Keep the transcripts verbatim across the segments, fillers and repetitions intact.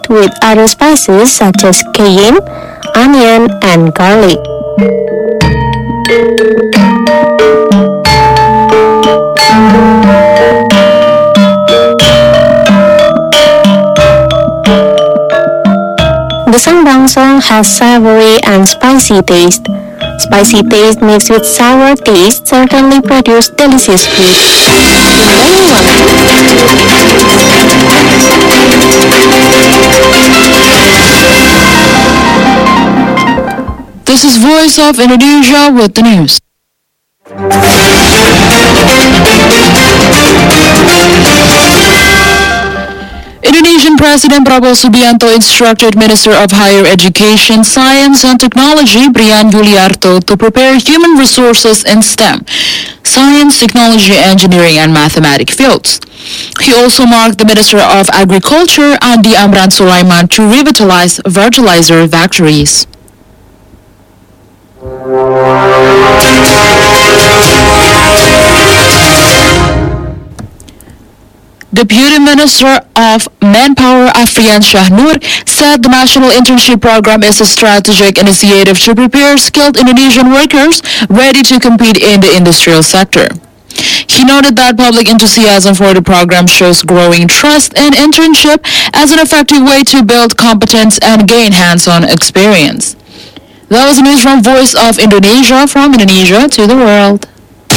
with other spices such as cayenne, onion, and garlic. Gesang bangsong has savory and spicy taste. Spicy taste mixed with sour taste certainly produce delicious food. This is Voice of Indonesia with the news. Indonesian President Prabowo Subianto instructed Minister of Higher Education, Science and Technology Brian Yuliarto to prepare human resources in STEM, science, technology, engineering, and mathematics fields. He also marked the Minister of Agriculture, Andi Amran Sulaiman, to revitalize fertilizer factories. Deputy Minister of Manpower Afrian Shahnur said the National Internship Program is a strategic initiative to prepare skilled Indonesian workers ready to compete in the industrial sector. He noted that public enthusiasm for the program shows growing trust in internship as an effective way to build competence and gain hands-on experience. That was news from Voice of Indonesia, from Indonesia to the world.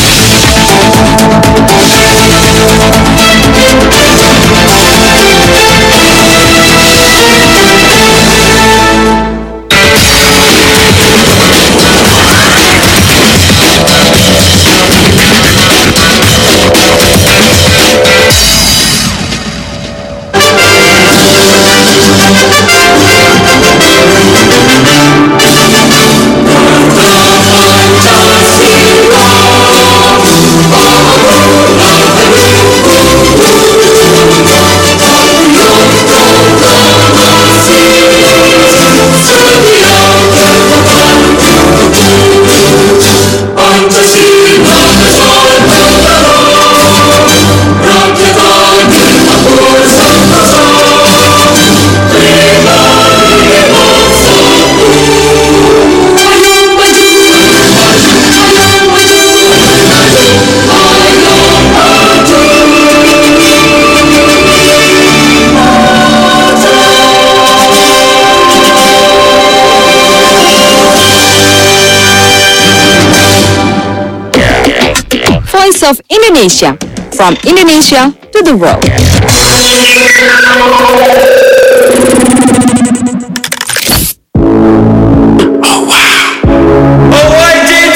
Voice of Indonesia, from Indonesia to the world. Oh wow! Oh Y J T!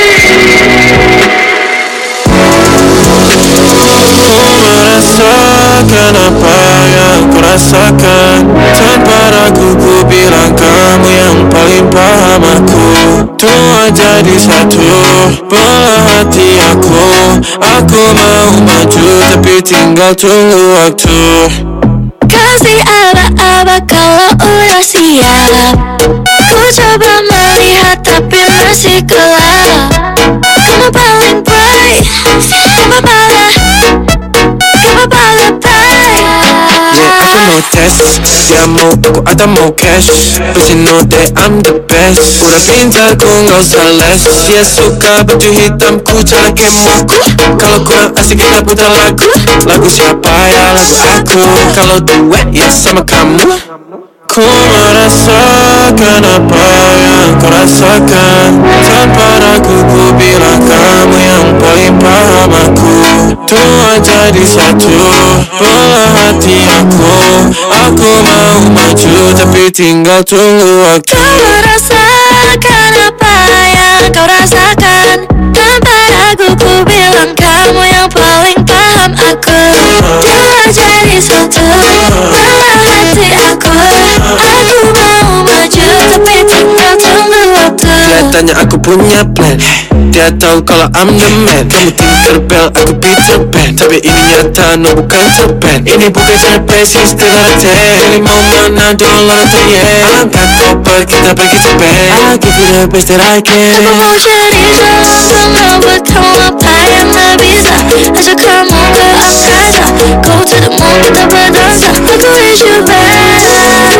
Merasakan apa yang ku rasakan, tanpa ragu ku bilang kamu yang paling paham aku. Tua jadi satu bola hati aku. Aku mau maju tapi tinggal tunggu waktu. Kasih aba-aba kalau udah siap. Ku coba melihat tapi masih gelap. Kamu paling bright, kamu paling, kamu paling bright. Yeah, aku mau tes, dia mau aku atau mau cash. But you know that I'm the best. Udah pintar ku gak usah les. Dia suka baju hitam ku cara kemoku. Kalau kurang asik kita putar lagu. Lagu siapa ya? Lagu aku. Kalau duet ya sama kamu. Ku merasakan apa yang kau rasakan, tanpa ragu ku bilang kamu yang paling paham aku. Tua jadi satu bola hati aku. Aku mau maju tapi tinggal tunggu waktu. Kau merasakan apa yang kau rasakan, tanpa ragu ku bilang kamu yang paling paham aku. Tua jadi satu bola hati aku. Aku mau maju tapi tinggal tunggu waktu. Kelihatannya aku punya plan. Dia tahu kalau I'm the man. Kamu Tinkerbell, aku Peter Pan. Tapi ini nyata, no bukan cerpen. Ini bukan cerpen, sister ten. Pilih mau mana, dollar atau yen. Angkat koper, kita pergi Japan. I'll give you the best that I can. Aku mau jadi seorang buat kamu apa yang gak bisa. Ajak kamu ke angkasa, go to the moon, kita berdansa. Aku is your best.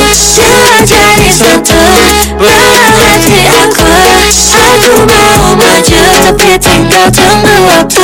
Dia jadi satu dalam hati aku. Aku mau maju tapi tinggal tunggu waktu.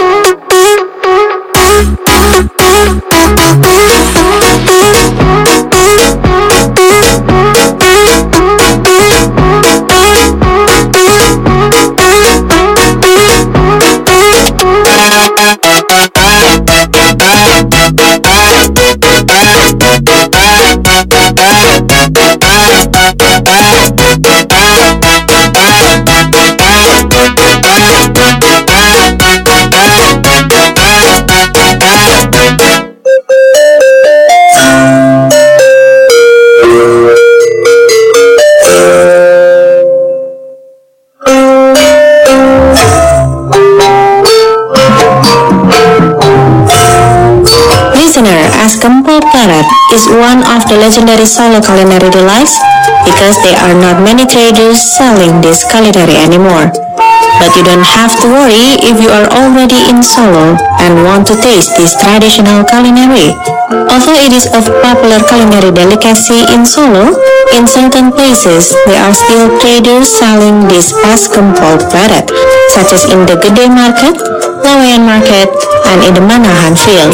As Gempol Pleret is one of the legendary Solo culinary delights because there are not many traders selling this culinary anymore. But you don't have to worry if you are already in Solo and want to taste this traditional culinary. Although it is a popular culinary delicacy in Solo, in certain places there are still traders selling this as Gempol Pleret, such as in the Gede Market, Laweyan Market, and in the Manahan Field.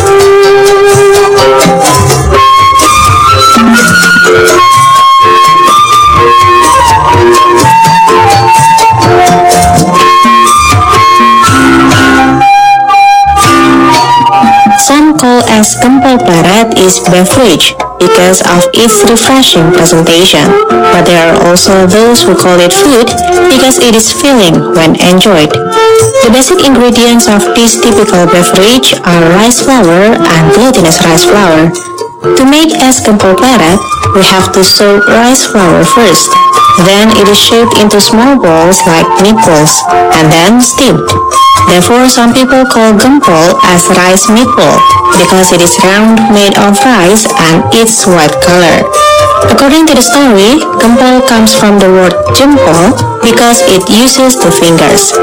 Some call as Gempol Pleret is beverage because of its refreshing presentation, but there are also those who call it food because it is filling when enjoyed. The basic ingredients of this typical beverage are rice flour and glutinous rice flour. To make es Gempol Pleret, we have to soak rice flour first. Then it is shaped into small balls like meatballs and then steamed. Therefore, some people call gempol as rice meatball because it is round, made of rice, and its white color. According to the story, gempol comes from the word jempol because it uses the fingers.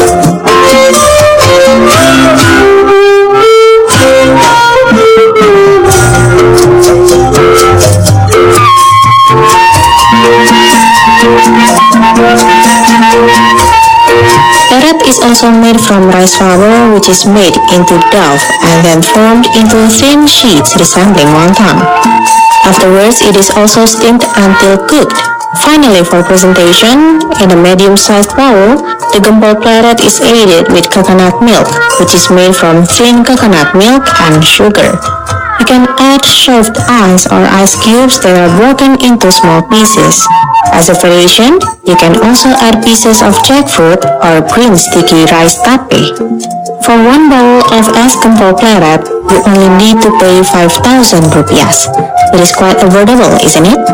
Pleret is also made from rice flour, which is made into dough and then formed into thin sheets resembling wonton. Afterwards, it is also steamed until cooked. Finally, for presentation, in a medium-sized bowl, the Gempol Pleret is aided with coconut milk, which is made from thin coconut milk and sugar. You can add shaved ice or ice cubes that are broken into small pieces. As a variation, you can also add pieces of jackfruit or green sticky rice tape. For one bowl of es Gempol Pleret, you only need to pay five thousand rupiahs. It is quite affordable, isn't it?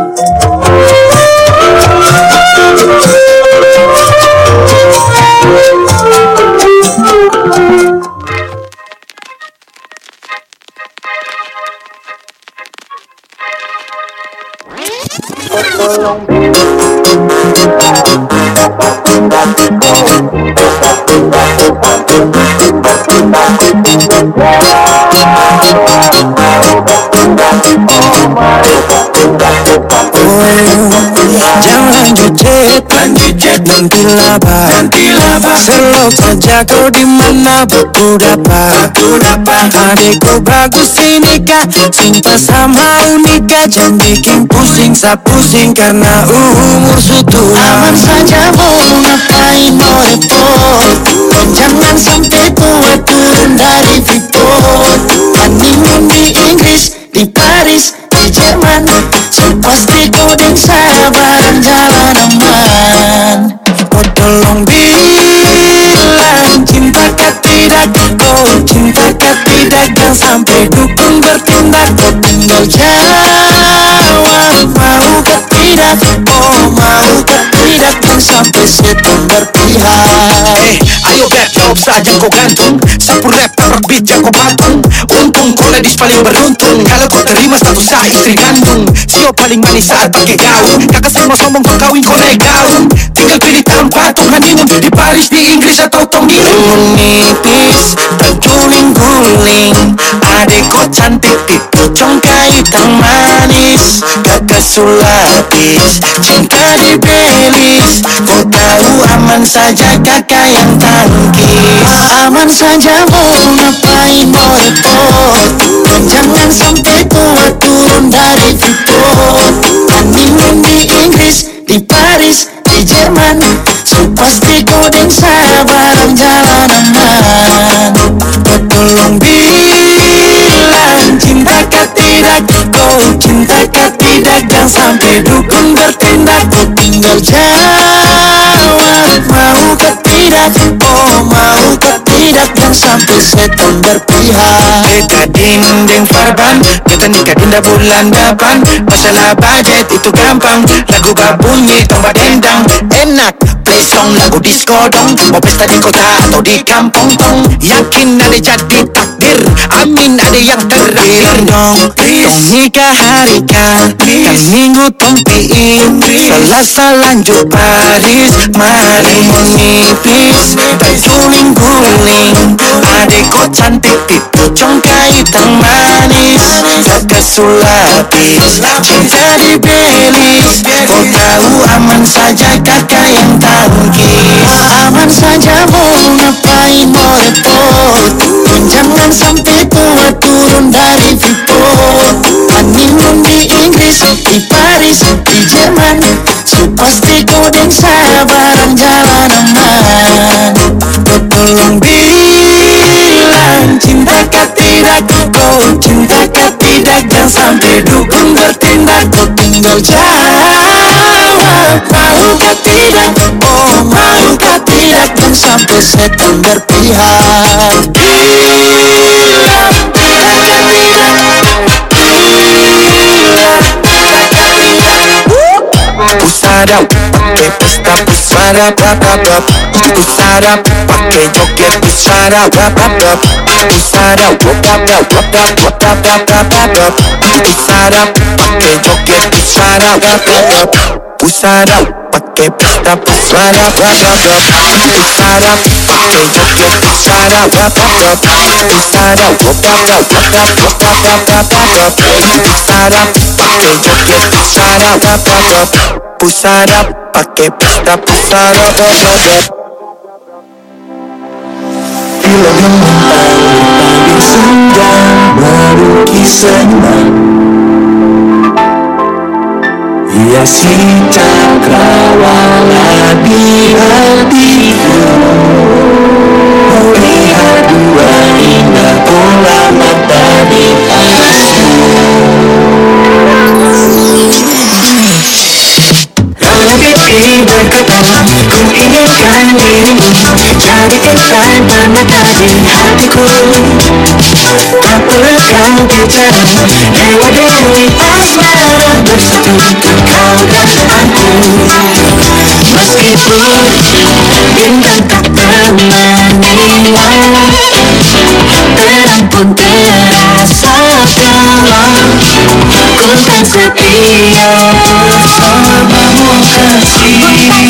Jangan lanjut jet, lanjut jet nanti laba, nanti laba. Selok saja kau di mana butuh dapat, butuh dapat. Adikku bagus ini kak, cinta sama unika. Jangan bikin pusing, sa pusing karena umur sudah. Aman saja mau ngapain mau repot, dan jangan sampai tua turun dari freeport. Honeymoon di Inggris, di Paris, di Jerman, so pasti kau dan saya bareng jalan aman. Kau tolong bilang cintakah tidak, kau cintakah tidak, jangan sampai dukung bertindak. Kau tinggal jawab maukah tidak, oh maukah tidak, jangan sampai setan berpihak. Eh, ayo beb jawab saja kau gantung, sapu rap beat jago patung. Untung kau ladies paling beruntung, kalau kau terima status sah istri kandung. Sio paling manis saat pakai gaun, kakak semua sombong kau kawin kau naik gaun. Tinggal pilih tempat tuh honeymoon di Paris, di Inggris atau Tommy. Menipis terguling-guling, adek kau cantik itu congkai hitam manis. sulapis, cinta di belis. Kau tahu aman saja kakak yang tangkis. Aman saja mau ngapain mau repot. Jangan sampai tua turun dari freeport. Honeymoon di Inggris, di Paris, di Jerman. So pasti kau dan saya bareng jalan aman. Kau tolong bilang cinta kah tidak. Kau cinta kah tidak. Jangan sampai dukun bertindak. Kau tinggal jawab mau kah tidak. Oh mau kah tidak. Jangan sampai setan berpihak. Beta dinding farban, kita nikah dinda bulan depan. Masalah budget itu gampang. Lagu babunyi tombak dendang. Enak play song lagu disco dong. Mau pesta di kota atau di kampung tong. Yakin ada jadi takdir, amin ada yang terakhir dong. Tong nikah hari kan, kan minggu tong piin. Selasa lanjut Paris, mari menipis. Terguling-guling, adek kok cantik itu congkai hitam manis. Kakak sulapis, cinta di belis. Kau tahu aman saja kakak yang tangkis. Aman saja mau ngapain mau repot. Jangan sampai tua turun dari freeport. Honeymoon di Inggris, di Paris, di Jerman. So pasti kau dan saya bareng jalan aman. Kau tolong bilang cinta kah tidak. Kau cinta kah tidak. Jangan sampai dukun bertindak. Kau tinggal jawab mau kah tidak. Oh mau kah tidak. Jangan sampai setan berpihak. Pusarap, pakai pesta pusarap, rap rap rap. Pusarap, pakai joget pusarap, rap rap rap. Pusarap, rap rap rap rap rap rap rap rap rap rap. Pusarap, pakai joget pusarap, rap rap rap. Pusarap, pakai pesta pusarap, rap rap rap. Pusarap, pakai joget pusarap, rap rap rap. Pusarap, rap rap rap rap rap rap rap rap rap. Pusarap, pakai joget pusarap, rap rap rap. Pusarap, pakai pesta pusarap, rap rap rap. Film yang mentang di senja melukis senang. Hiasi cakrawala di hatiku. Melihat dua indah bola mata di atasku. Rona pipi berkata, ku inginkan dirimu jadi insan permata di hatiku. Tak perlu kau bicara, dewa dewi asmara bersatu untuk kau dan aku. Meskipun bintang tak temani malam, terang pun terasa gelap. Ku kan setia bersamamu kasih.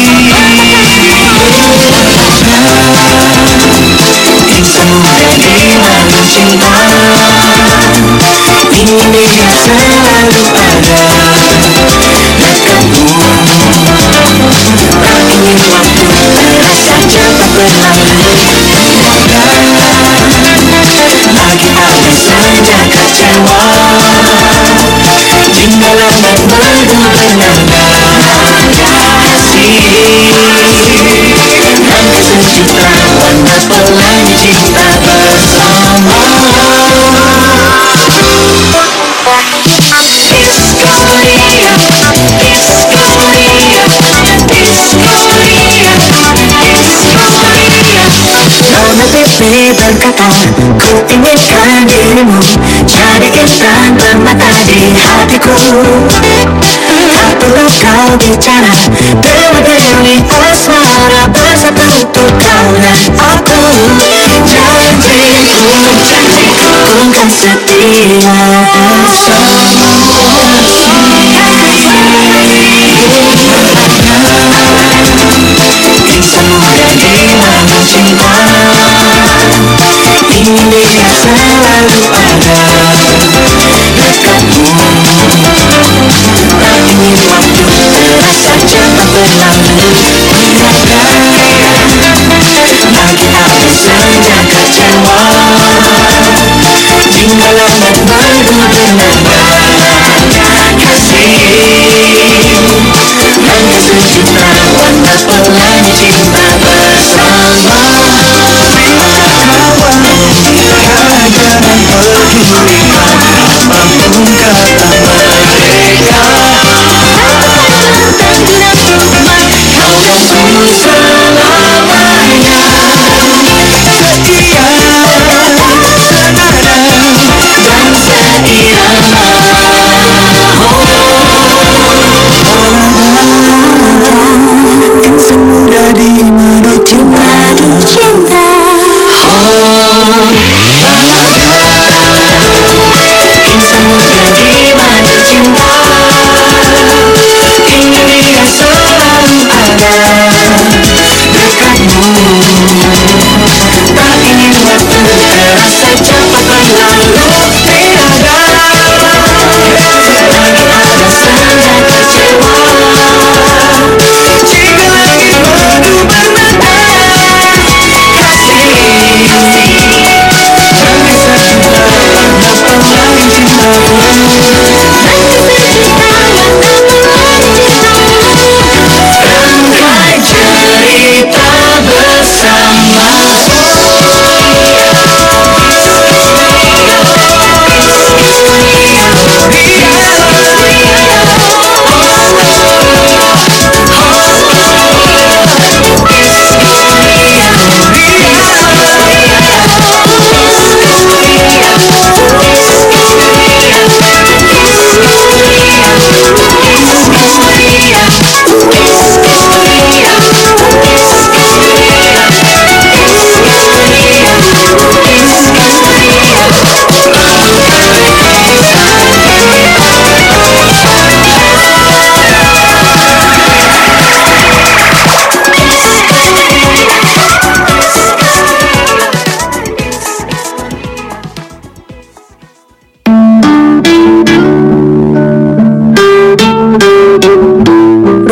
Insan muda di dalam cinta, ingin dia selalu ada dekatmu. Tak ingin waktu terasa cepat berlalu. Lagi ada saja kecewa jika lambat berdua bernada kasih. Nanti sejuta warna pelangi cinta bersama. Historia, historia, historia, historia. Nona pipi berkata, ku inginkan dirimu jadi insan permata di hatiku. Tak perlu kau bicara, dewa dewi asmara bersatu untuk kau dan aku. Janjiku, janjiku, ku kan setia bersamamu. Insan muda di dalam cinta, ingin dia selalu ada dekatmu. Tak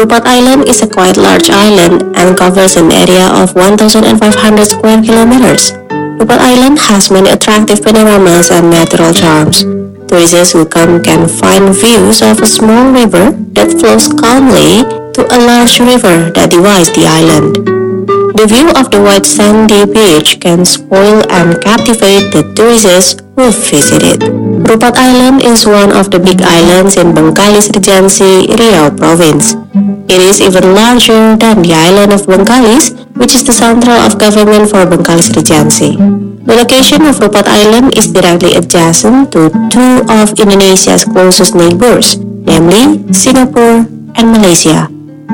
Rupat Island is a quite large island and covers an area of one thousand five hundred square kilometers. Rupat Island has many attractive panoramas and natural charms. Tourists who come can find views of a small river that flows calmly to a large river that divides the island. The view of the white sandy beach can spoil and captivate the tourists who visit it. Rupat Island is one of the big islands in Bengkalis Regency, Riau Province. It is even larger than the island of Bengkalis, which is the central of government for Bengkalis Regency. The location of Rupat Island is directly adjacent to two of Indonesia's closest neighbors, namely Singapore and Malaysia.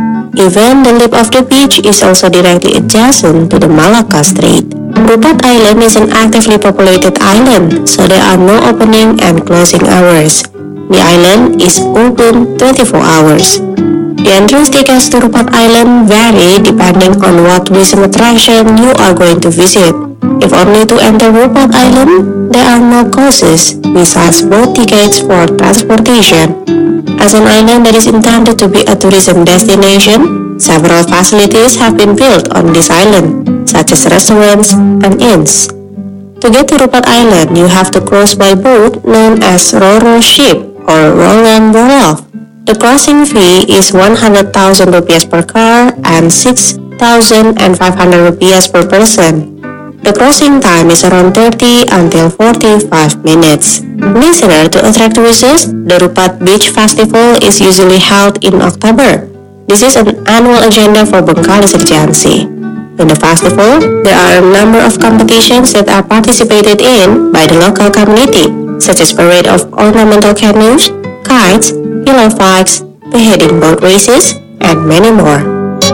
Even the lip of the beach is also directly adjacent to the Malacca Strait. Rupat Island is an actively populated island, so there are no opening and closing hours. The island is open twenty-four hours. The entrance tickets to Rupat Island vary depending on what tourism attraction you are going to visit. If only to enter Rupat Island, there are no costs besides boat tickets for transportation. As an island that is intended to be a tourism destination, several facilities have been built on this island, such as restaurants and inns. To get to Rupat Island, you have to cross by boat known as Roro Ship or Roland Borough. The crossing fee is one hundred thousand rupiah per car and six thousand five hundred rupiah per person. The crossing time is around thirty until forty-five minutes. Listener, to attract tourists, the Rupat Beach Festival is usually held in October. This is an annual agenda for Bengkalis Regency. In the festival, there are a number of competitions that are participated in by the local community, such as parade of ornamental canoes, kites, pillow fights, beheading boat races, and many more.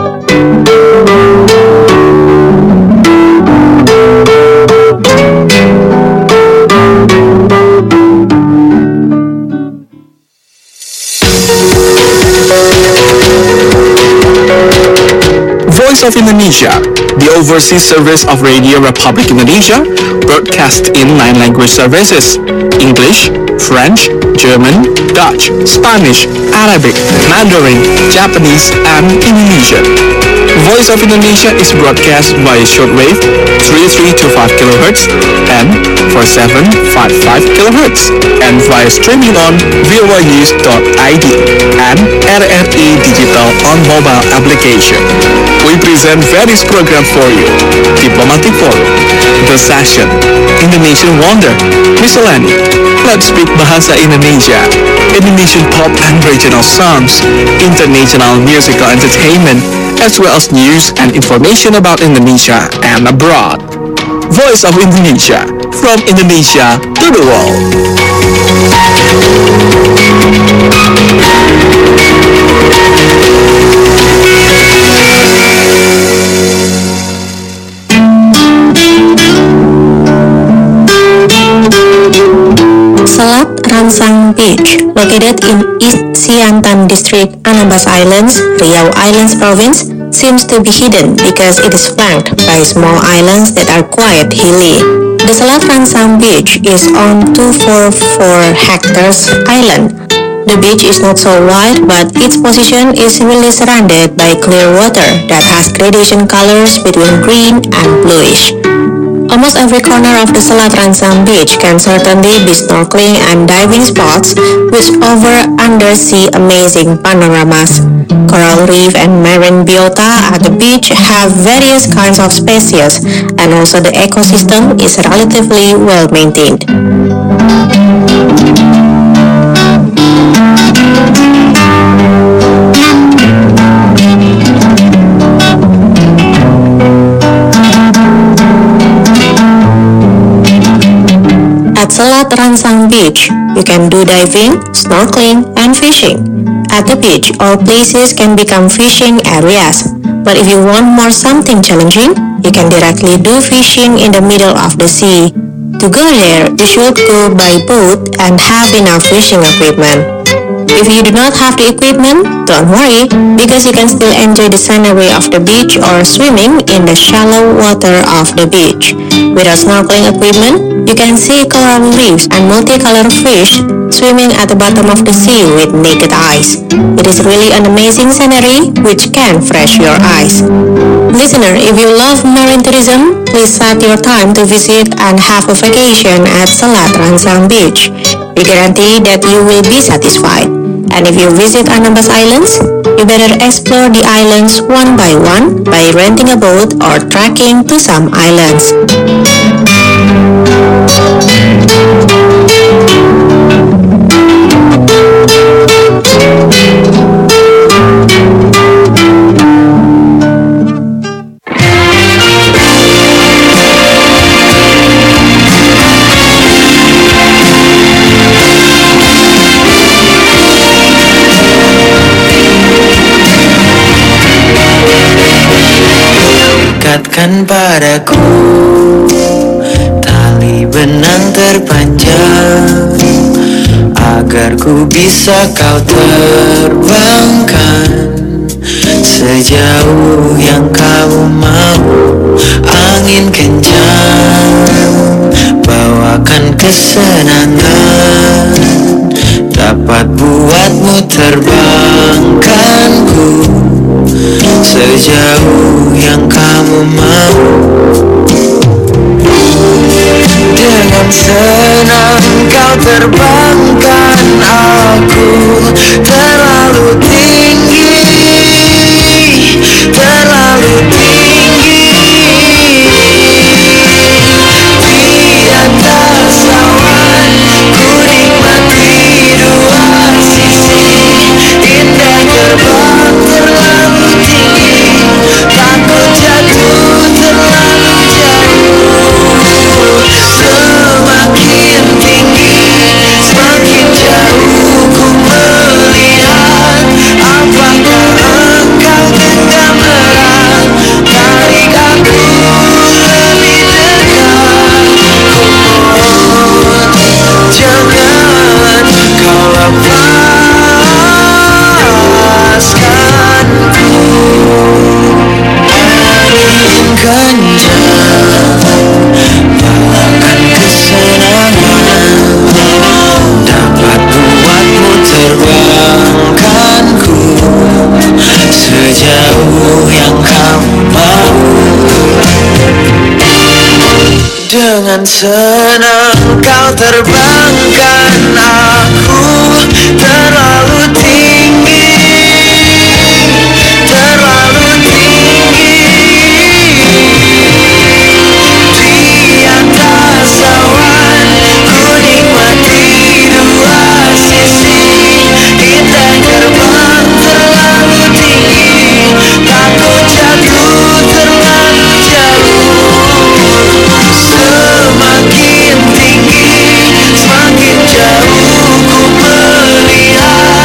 Voice of Indonesia, the overseas service of Radio Republic Indonesia, broadcast in nine language services: English, French, German, Dutch, Spanish, Arabic, Mandarin, Japanese, and Indonesian. Voice of Indonesia is broadcast via shortwave thirty-three point two five kilohertz and forty-seven point five five kilohertz, and via streaming on voanews dot I D and R R I Digital on mobile application. We present various programs for you: Diplomatic Forum, The Session, Indonesian Wonder, Miscellany, Let's Speak Bahasa Indonesia, Indonesian pop and regional songs, international musical entertainment, as well as news and information about Indonesia and abroad. Voice of Indonesia, from Indonesia to the world. Selat Ransang Beach, located in East Siantan District, Anambas Islands, Riau Islands Province, seems to be hidden because it is flanked by small islands that are quite hilly. The Selat Ransang Beach is on two hundred forty-four hectares island. The beach is not so wide, but its position is really surrounded by clear water that has gradation colors between green and bluish. Almost every corner of the Selat Ransang Beach can certainly be snorkeling and diving spots which offer undersea amazing panoramas. Coral reef and marine biota at the beach have various kinds of species, and also the ecosystem is relatively well maintained. At Selat Ransang Beach, you can do diving, snorkeling, and fishing. At the beach, all places can become fishing areas. But if you want more something challenging, you can directly do fishing in the middle of the sea. To go there, you should go by boat and have enough fishing equipment. If you do not have the equipment, don't worry, because you can still enjoy the scenery of the beach or swimming in the shallow water of the beach. Without snorkeling equipment, You can see coral reefs and multicolored fish swimming at the bottom of the sea with naked eyes. It is really an amazing scenery which can refresh your eyes. Listener, if you love marine tourism, please set your time to visit and have a vacation at Selat Rangsang Beach. We guarantee that you will be satisfied. And if you visit Anambas Islands, you better explore the islands one by one by renting a boat or trekking to some islands. Ikatkan padaku tali benang terpanjang, agar ku bisa kau terbangkan sejauh yang kamu mau. Angin kencang bawakan kesenangan, dapat buatmu terbangkanku sejauh yang kamu mau. Dengan senang kau terbangkan aku terlalu tinggi, terlalu tinggi. Di atas awan ku nikmati dua sisi, indah terbang terlalu tinggi, takut jatuh terlalu jauh. Semakin tinggi, semakin jauh ku melihat. Apakah engkau genggam erat, tarik aku lebih dekat. Mohon jangan kau lepaskanku. Angin kencang bawakan kesenangan, dapat buatmu terbangkanku sejauh yang kamu mau. Dengan senang kau terbangkan aku terlalu tinggi, terlalu tinggi. Di atas awan ku nikmati dua sisi, indah terbang terlalu tinggi, takut jatuh terlalu jauh. Semakin tinggi, semakin jauh ku melihat.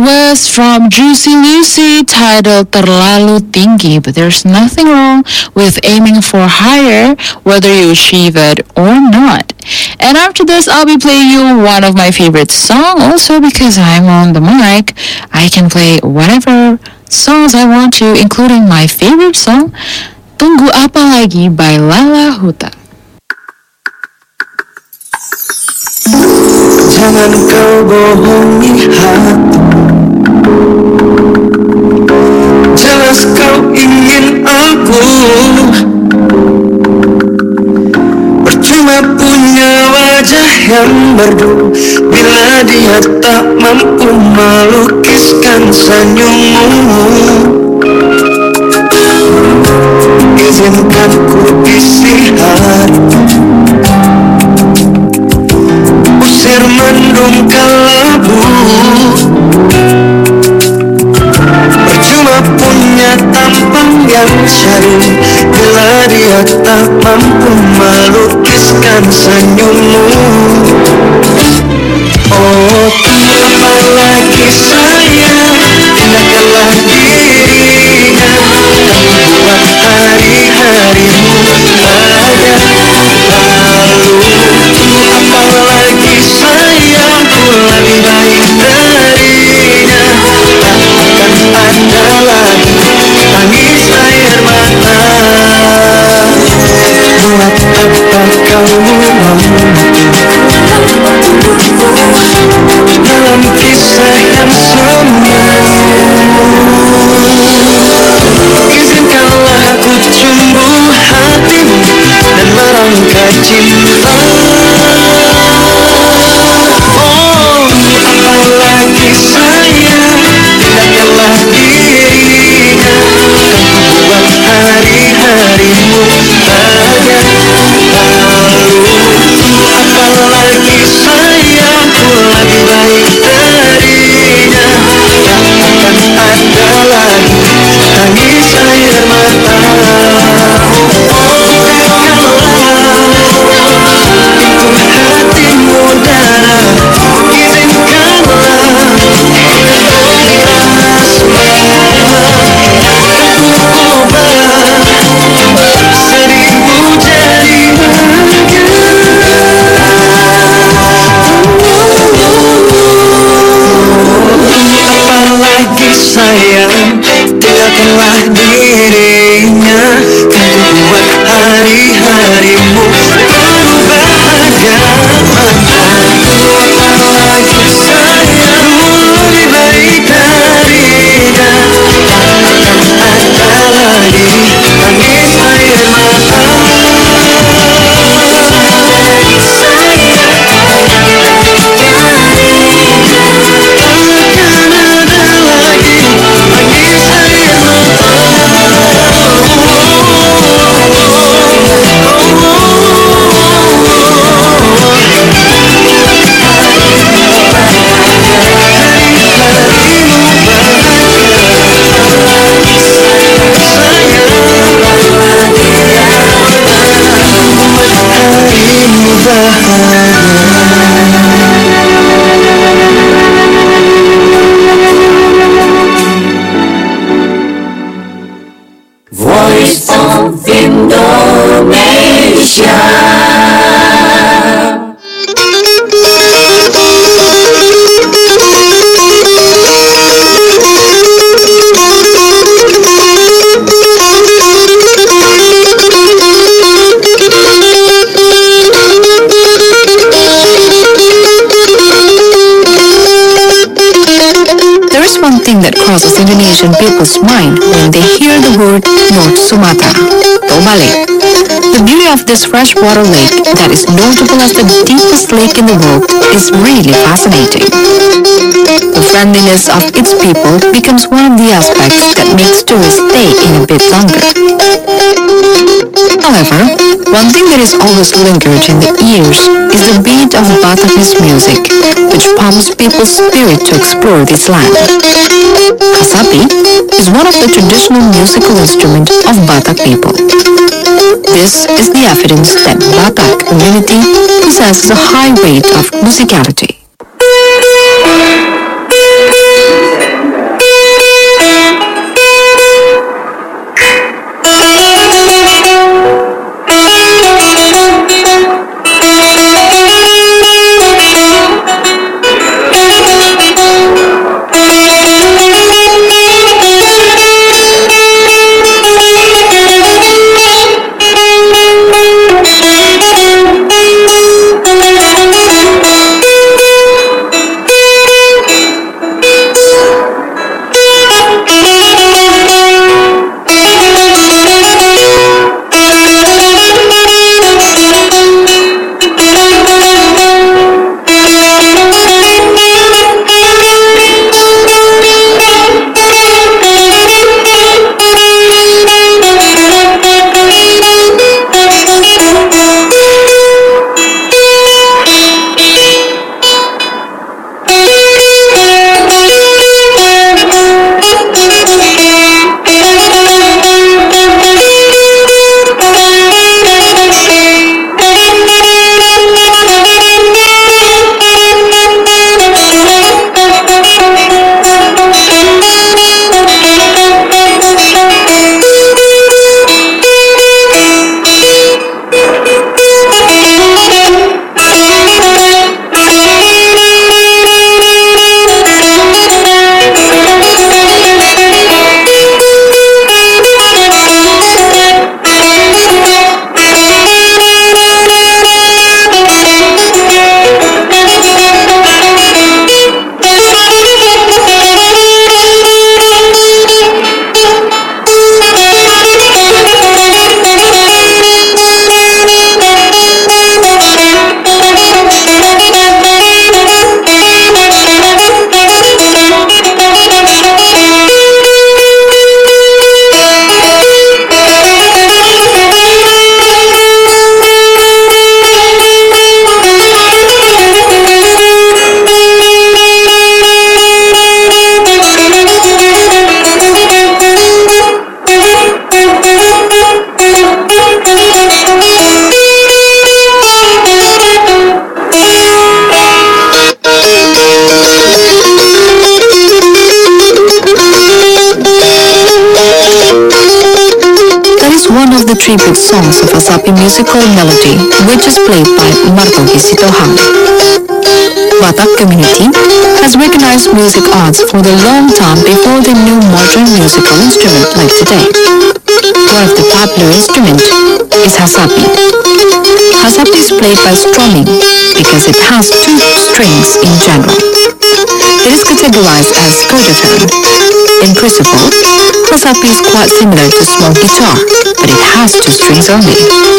was from Juicy Lucy titled Terlalu Tinggi, but there's nothing wrong with aiming for higher, whether you achieve it or not. And after this, I'll be playing you one of my favorite songs. Also, because I'm on the mic, I can play whatever songs I want to, including my favorite song, Tunggu Apa Lagi by Lala Huta. Jangan kau bohongi hati, jelas kau ingin aku. Percuma punya wajah yang merdu bila dia tak mampu melukiskan senyummu. Izinkan ku isi harimu, usir mendung kelabu. Percuma punya tampang yang syari bila dia tak mampu melukiskan senyummu. Oh, apalagi sayang, indahkanlah dirinya, kamu buat hari-harimu bahagia. Lalu apalagi sayang, ku lebih baik darinya, tak akan ada lagi tangis air mata. Buat apa kau mau dalam kisah yang semu? Izinkanlah aku cumbu hatimu dan merangkai cinta. Oh, apalagi sayang, indahkanlah dirinya, kamu buat hari-harimu bahagia. Lalu apalagi sayang, ku lebih baik darinya, tak akan ada lagi tangis air mata. Oh, bukakanlah pintu hatimu darah, izinkanlah seribu jari bahagia. Apalagi sayang, tinggalkanlah dirinya, kan ku buat hari-harimu penuh bahagia. Apalagi sayang, lebih baik darinya, tak akan ada lagi tangis air mata. Voice of Indonesia. There is one thing that crosses Indonesian people's mind when they hear the word North Sumatra, Tobale. The beauty of this freshwater lake that is notable as the deepest lake in the world is really fascinating. The friendliness of its people becomes one of the aspects that makes tourists stay in a bit longer. However, one thing that is always lingered in the ears is the beat of Batakese music, which pumps people's spirit to explore this land. Kasapi is one of the traditional musical instruments of Batak people. This is the evidence that Batak community possesses a high rate of musicality. is one of the tribute songs of Hasapi musical melody, which is played by Martogi Sitohang. Batak community has recognized music arts for the long time before they knew modern musical instrument like today. One of the popular instruments is Hasapi. Hasapi is played by strumming because it has two strings in general. It is categorized as Scotophone. In principle, Hasapi is quite similar to small guitar, but it has two strings only.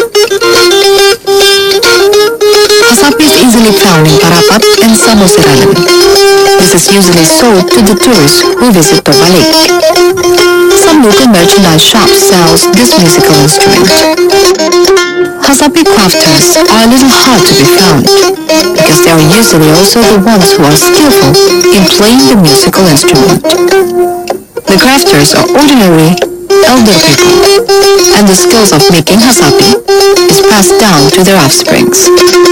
Hasapi is easily found in Parapat and Samosir Island. This is usually sold to the tourists who visit Toba Lake. Some local merchandise shops sells this musical instrument. Hasapi crafters are a little hard to be found because they are usually also the ones who are skillful in playing the musical instrument. The crafters are ordinary elder people, and the skills of making Hasapi is passed down to their offsprings.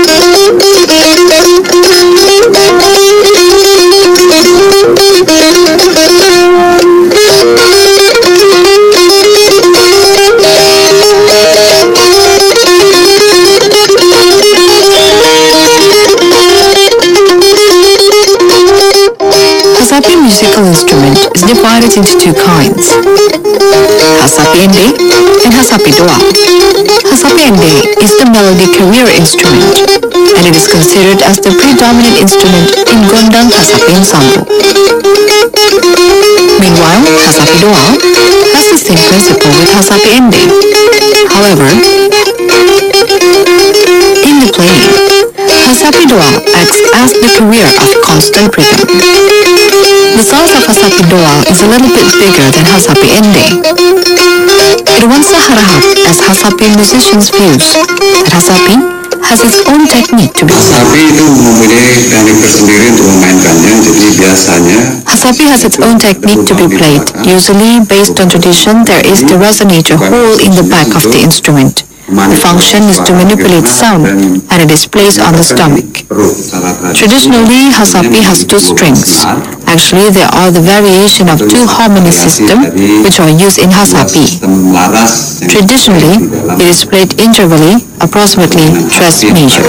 Hasapi musical instrument is divided into two kinds, Hasapi Ende and Hasapi Doa. Hasapi Ende is the melody carrier instrument, and it is considered as the predominant instrument in Gondang Hasapi ensemble. Meanwhile, Hasapi Doa has the same principle with Hasapi Ende. However, in the playing, Hasapi Doa acts as the carrier of constant rhythm. The size of Hasapi Doa is a little bit bigger than Hasapi Ende. It once harahap as Hasapi musicians' views that Hasapi has its own technique to be played. Hasapi itu mempunyai teknik tersendiri untuk memainkannya, jadi biasanya Hasapi has its own technique to be played. Usually, based on tradition, there is the resonator hole in the back of the instrument. The function is to manipulate sound, and it is placed on the stomach. Traditionally, Hasapi has two strings. Actually, there are the variation of two harmony system which are used in Hasapi. Traditionally, it is played intervally, approximately tres major.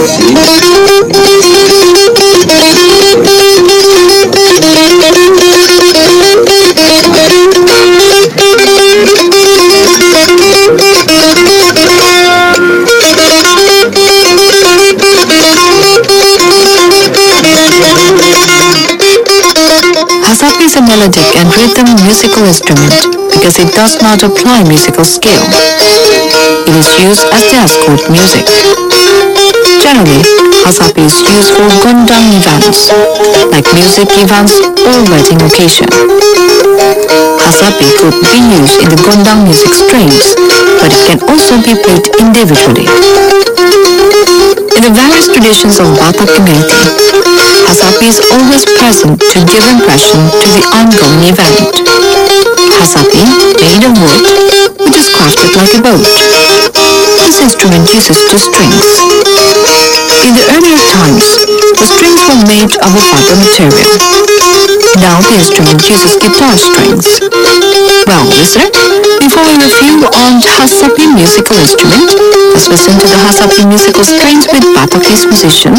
Hasapi is a melodic and rhythm musical instrument because it does not apply musical scale. It is used as dance chord music. Generally, Hasapi is used for Gondang events, like music events or wedding occasion. Hasapi could be used in the Gondang music streams, but it can also be played individually. In the various traditions of Batak community, Hasapi is always present to give impression to the ongoing event. Hasapi, made of wood, which is crafted like a boat. This instrument uses two strings. In the earlier times, the strings were made of a fiber material. Now the instrument uses guitar strings. Well, listener, before we review on Hasapi musical instrument, let's listen to the Hasapi musical strings with Batakese musician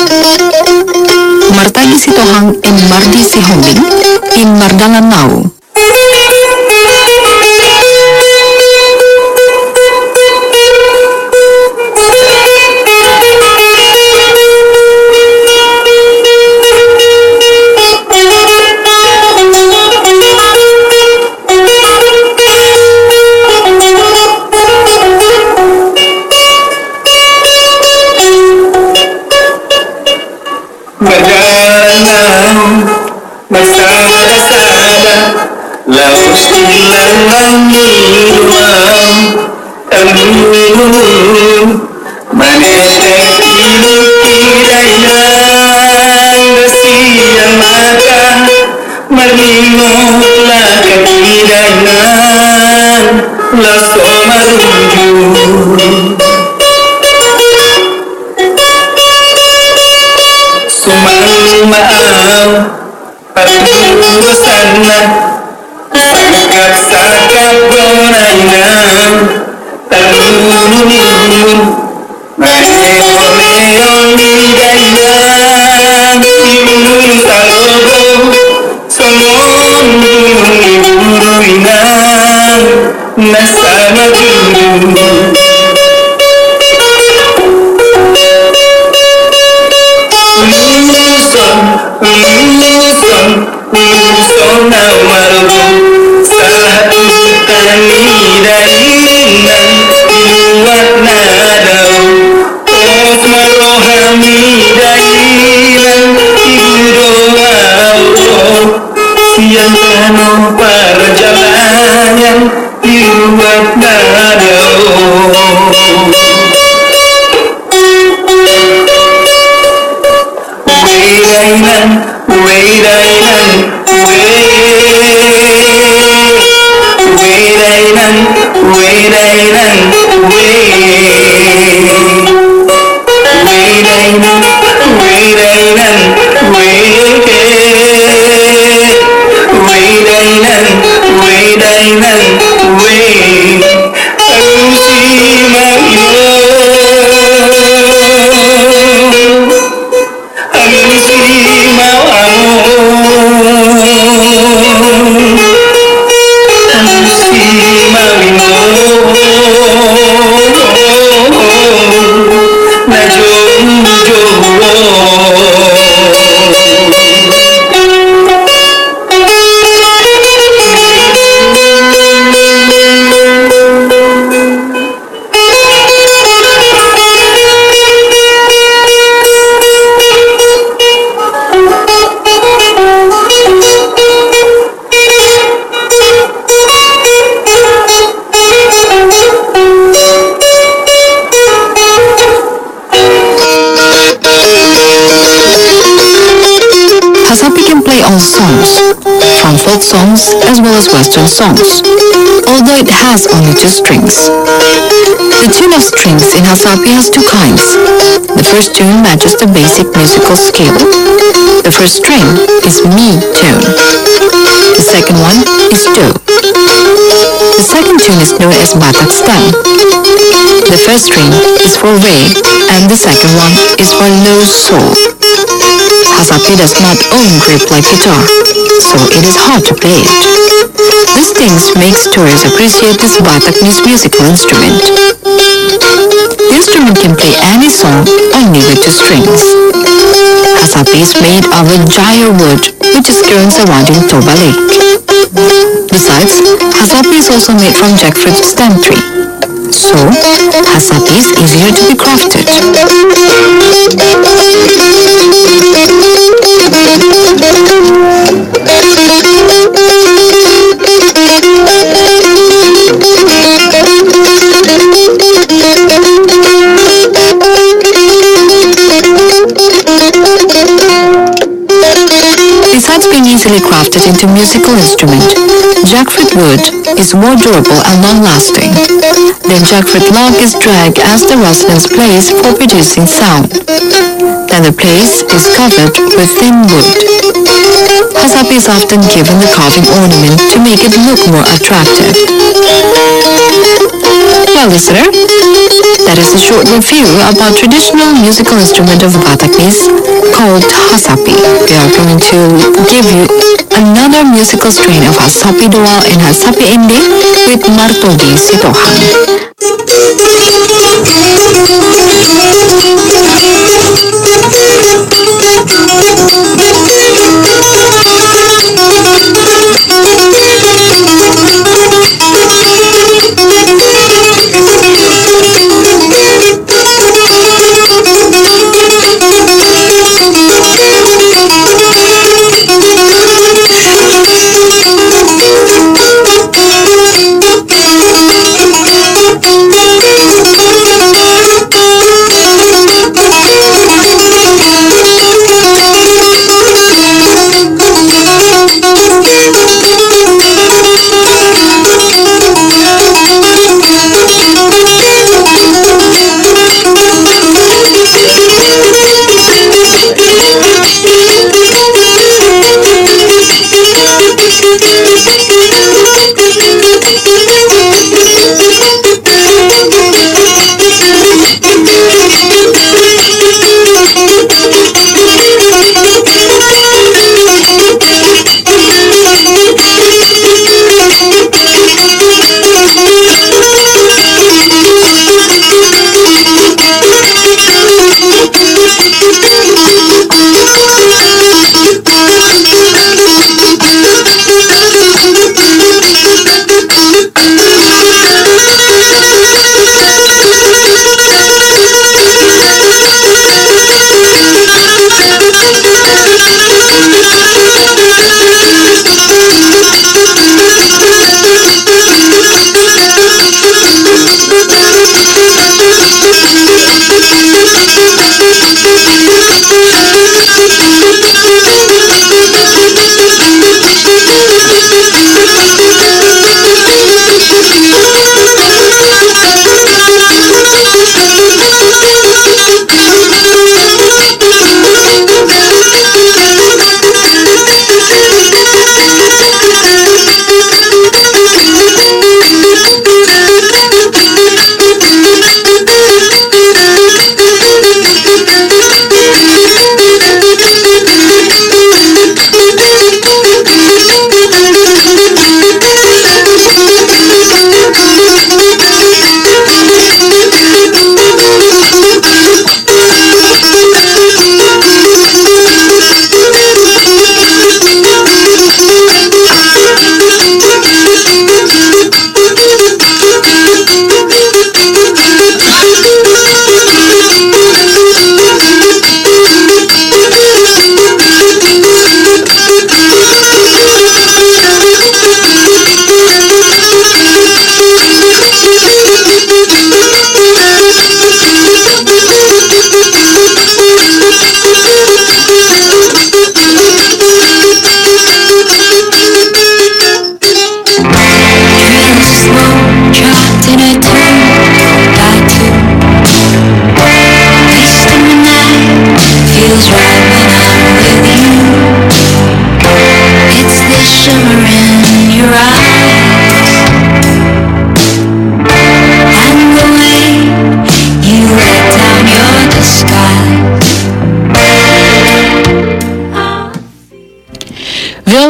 Martagi Sitohang and Mardi Sihombing in Mardalan Nau. Berjalan bersama-sama, lalu hilang hilang embun menetek ilu kirainan siang mata melingolah kekirainan laso marunju. Maaf, patuh sana, sakat sakat gonangan, songs as well as Western songs, although it has only two strings. The tune of strings in Hasapi has two kinds. The first tune matches the basic musical scale. The first string is Mi tune. The second one is Do. The second tune is known as Batak stem. The first string is for Re and the second one is for Lo Sol. Hasapi does not own grip like guitar, so it is hard to play it. These things makes tourists appreciate this Batakese musical instrument. The instrument can play any song only with two strings. Hasapi is made of a jaya wood which is grown surrounding Toba Lake. Besides, Hasapi is also made from jackfruit stem tree. So, Hasapi is easier to be crafted. Besides being easily crafted into musical instrument, jackfruit wood is more durable and long-lasting. The jackfruit log is dragged as the residents plays for producing sound. Then the place is covered with thin wood. Hasapi is often given the carving ornament to make it look more attractive. Well, listener, that is a short review about traditional musical instrument of Batakese called Hasapi. We are going to give you another musical strain of Hasapi Doal and Hasapi Ende with Martogi Sitohang.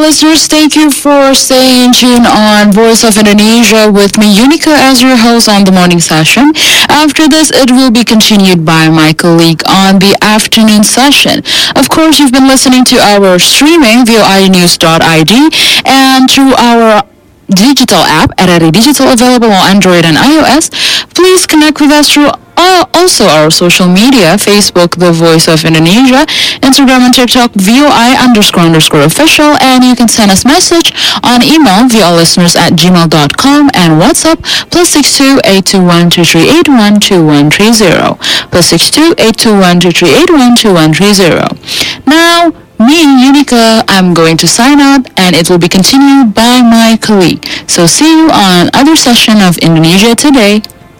listeners, thank you for staying tuned on Voice of Indonesia with me, Unica, as your host on the morning session. After this, it will be continued by my colleague on the afternoon session. Of course, you've been listening to our streaming via i news dot I D and through our digital app, R R I Digital, available on Android and iOS. Please connect with us through uh, also our social media, Facebook, The Voice of Indonesia, Instagram and TikTok, V O I underscore underscore official, and you can send us message on email via listeners at gmail dot com and WhatsApp plus six two eight two one two three eight one two one three zero plus six two eight two one two three eight one two one three zero. Now, me, Unica, I'm going to sign out and it will be continued by my colleague. So see you on other session of Indonesia Today.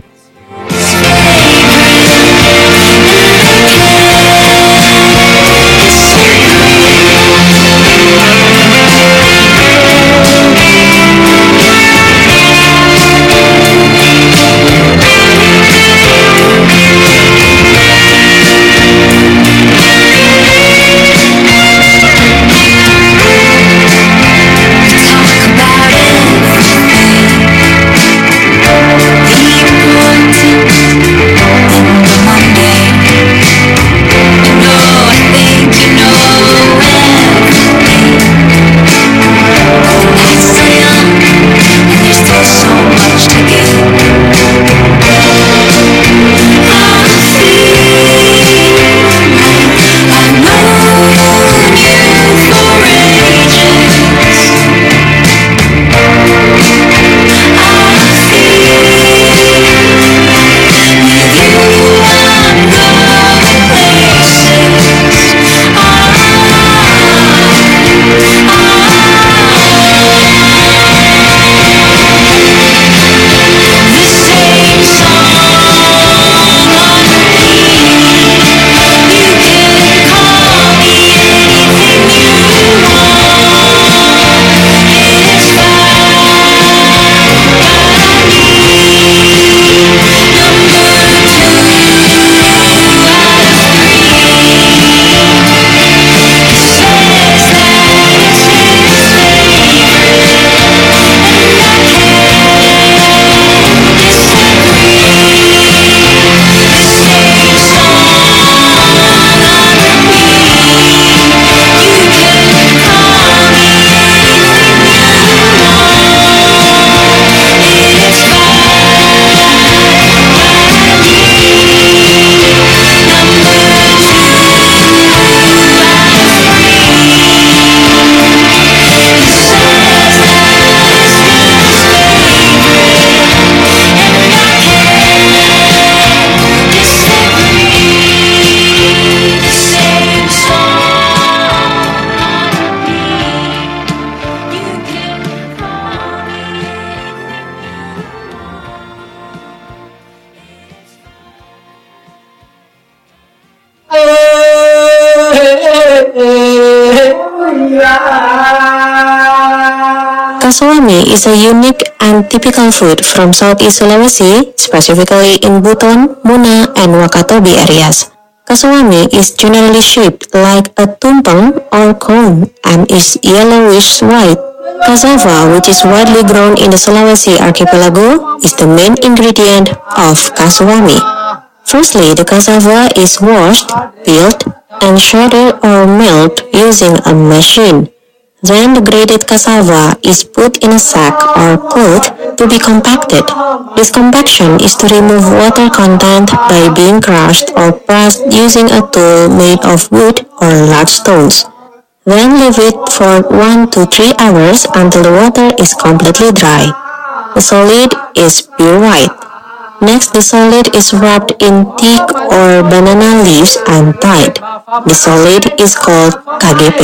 Kasawami is a unique and typical food from Southeast Sulawesi, specifically in Buton, Muna, and Wakatobi areas. Kasawami is generally shaped like a tumpeng or cone and is yellowish-white. Cassava, which is widely grown in the Sulawesi archipelago, is the main ingredient of kasawami. Firstly, the cassava is washed, peeled, and shredded or milled using a machine. Then the grated cassava is put in a sack or cloth to be compacted. This compaction is to remove water content by being crushed or pressed using a tool made of wood or large stones. Then leave it for one to three hours until the water is completely dry. The solid is pure white. Next, the solid is wrapped in teak or banana leaves and tied. The solid is called K G P.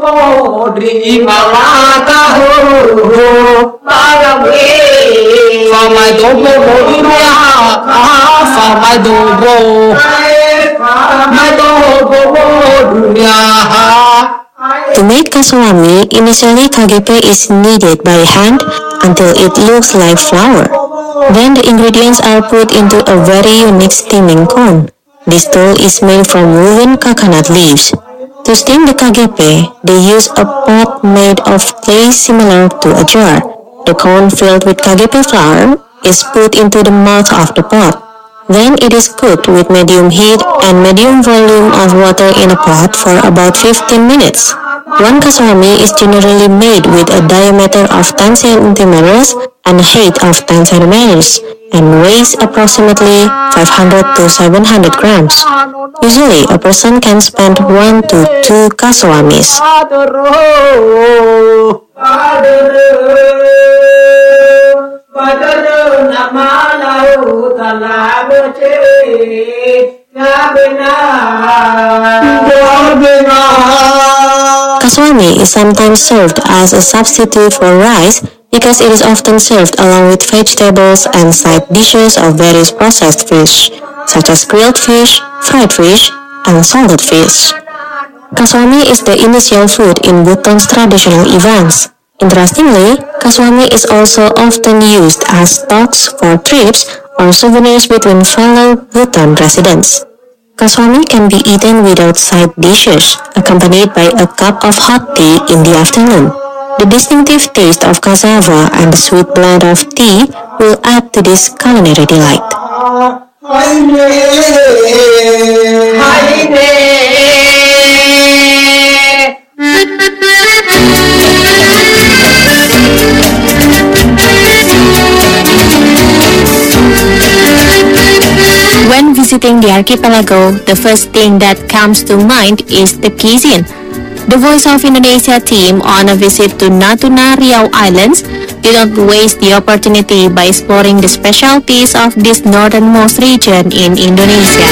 To make kasawami, initially K G P is kneaded by hand until it looks like flour. Then the ingredients are put into a very unique steaming cone. This tool is made from woven coconut leaves. To steam the kagepe, they use a pot made of clay similar to a jar. The cone filled with kagepe flour is put into the mouth of the pot. Then it is cooked with medium heat and medium volume of water in a pot for about fifteen minutes. One kaswami is generally made with a diameter of ten centimeters and a height of ten centimeters and weighs approximately five hundred to seven hundred grams. Usually, a person can spend one to two kaswamis. Kaswami is sometimes served as a substitute for rice because it is often served along with vegetables and side dishes of various processed fish, such as grilled fish, fried fish, and salted fish. Kaswami is the initial food in Bhutan's traditional events. Interestingly, kaswami is also often used as stocks for trips or souvenirs between fellow Bhutan residents. Kaswami can be eaten without side dishes, accompanied by a cup of hot tea in the afternoon. The distinctive taste of cassava and the sweet blend of tea will add to this culinary delight. When visiting the archipelago, the first thing that comes to mind is the cuisine. The Voice of Indonesia team on a visit to Natuna Riau Islands did not waste the opportunity by exploring the specialties of this northernmost region in Indonesia.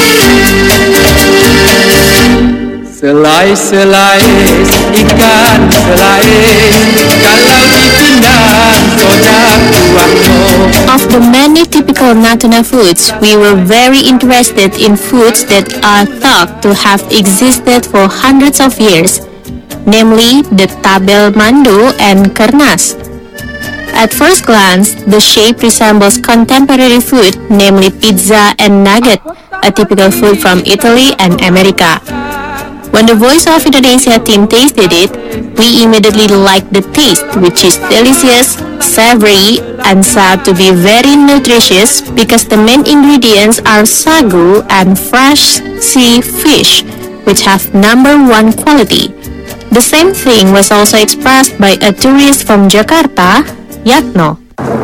Selai selai ikan selai kalau dipindang sodak buahno. Of the many typical Natuna foods, we were very interested in foods that are thought to have existed for hundreds of years, namely the tabel mando and kernas. At first glance, the shape resembles contemporary food, namely pizza and nugget, a typical food from Italy and America. When the Voice of Indonesia team tasted it, we immediately liked the taste, which is delicious, savory, and said to be very nutritious because the main ingredients are sagu and fresh sea fish, which have number one quality. The same thing was also expressed by a tourist from Jakarta, Yatno.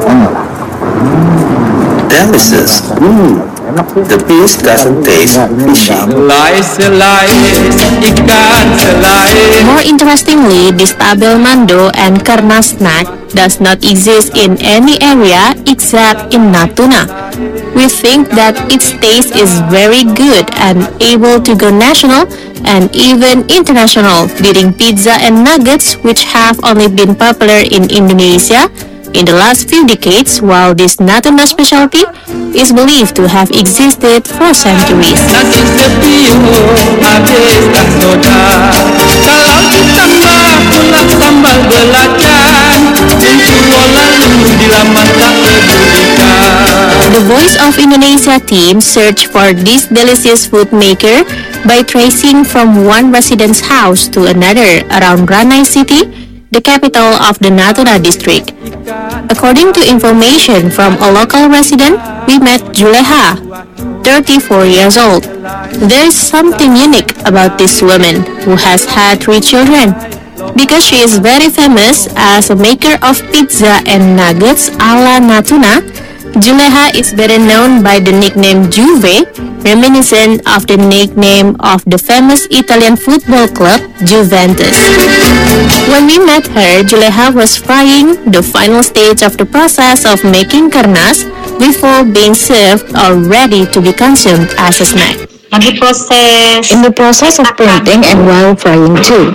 Delicious. The piece doesn't taste fishy. Selai selai ikan selai. More interestingly, this tabel mando and kernas snack does not exist in any area except in Natuna. We think that its taste is very good and able to go national and even international, beating pizza and nuggets, which have only been popular in Indonesia in the last few decades, while this Natuna specialty is believed to have existed for centuries. Nasi sepio habis tak soda. Kalau ditambah pula sambal belacan, Bengkulu lalu dilamat tak pedulikan. The Voice of Indonesia team searched for this delicious food maker by tracing from one resident's house to another around Ranai City, the capital of the Natuna district. According to information from a local resident, we met Juleha, thirty-four years old. There is something unique about this woman, who has had three children. Because she is very famous as a maker of pizza and nuggets a la Natuna, Juleha is better known by the nickname Juve, reminiscent of the nickname of the famous Italian football club Juventus. When we met her, Juleha was frying the final stage of the process of making kernas before being served or ready to be consumed as a snack. Lagi proses In the process of printing and while frying too.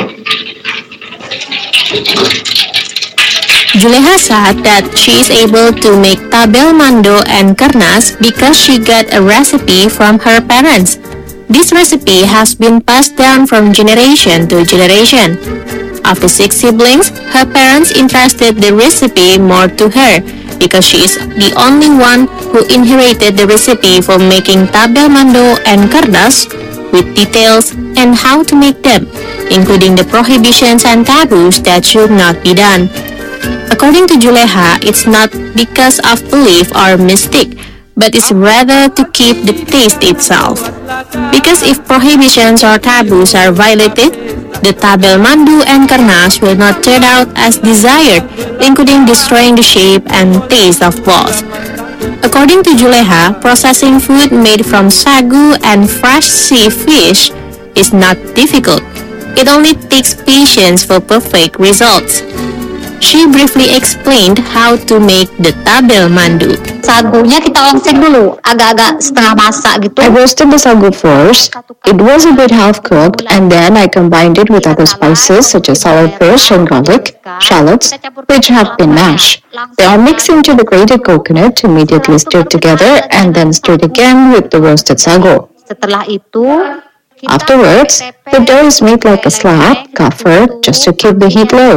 Juleha said that she is able to make tabel mando and kernas because she got a recipe from her parents. This recipe has been passed down from generation to generation. Of the six siblings, her parents entrusted the recipe more to her, because she is the only one who inherited the recipe for making tabel mando and kardas, with details and how to make them, including the prohibitions and taboos that should not be done. According to Juleha, it's not because of belief or mystic, but it's rather to keep the taste itself. Because if prohibitions or taboos are violated, the tabel mandu and karnas will not turn out as desired, including destroying the shape and taste of both. According to Juleha, processing food made from sagu and fresh sea fish is not difficult. It only takes patience for perfect results. She briefly explained how to make the tabel mandu. Sagunya kita ongseng dulu, agak-agak setengah masak gitu. I roasted the sagu first. It was a bit half cooked, and then I combined it with other spices such as sour fish and garlic, shallots, which have been mashed. They are mixed into the grated coconut, immediately stirred together, and then stirred again with the roasted sagu. Setelah itu, Afterwards, the dough is made like a slab, covered just to keep the heat low,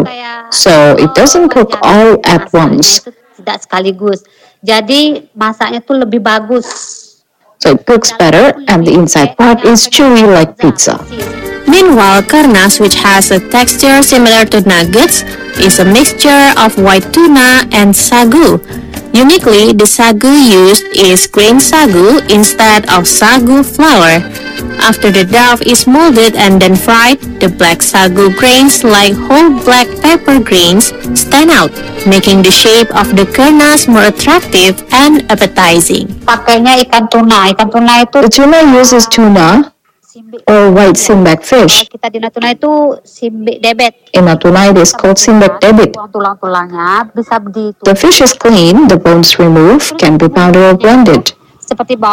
so it doesn't cook all at once. tidak sekaligus. Jadi masaknya tuh lebih bagus. So it cooks better, and the inside part is chewy like pizza. Meanwhile, karnas, which has a texture similar to nuggets, is a mixture of white tuna and sagu. Uniquely, the sagu used is grain sagu instead of sagu flour. After the dough is molded and then fried, the black sagu grains, like whole black pepper grains, stand out, making the shape of the karnas more attractive and appetizing. Pakainya ikan tuna. Ikan tuna itu The tuna uses tuna or white simbek fish. kita di Natuna itu simbik debet. In Natuna, it is called simbek debit. Tulang-tulangnya bisa di The fish is clean, the bones removed, can be pounded or blended. seperti